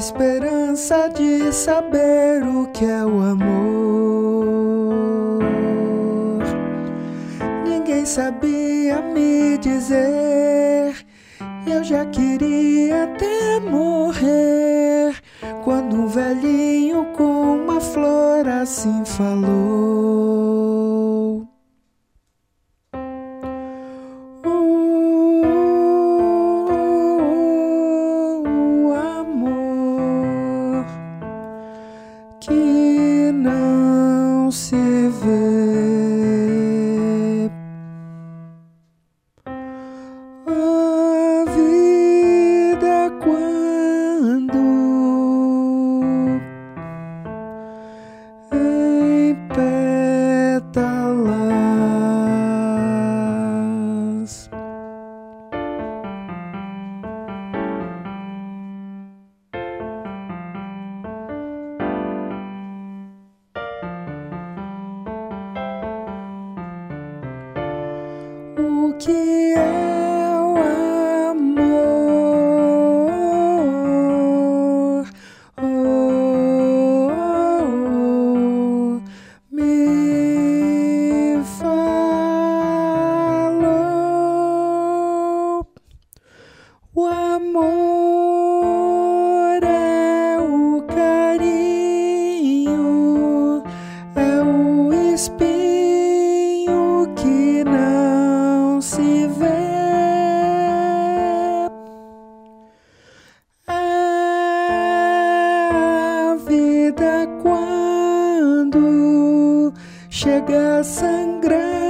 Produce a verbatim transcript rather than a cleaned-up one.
esperança de saber o que é o amor. Ninguém sabia me dizer, eu já queria até morrer, quando um velhinho com uma flor assim falou. O amor que não se vê, a vida quando em pétalas. O que é o amor? Oh, oh, oh, me falou. O amor é o carinho, é o espinho que não se vê. A vida quando chega a sangrar.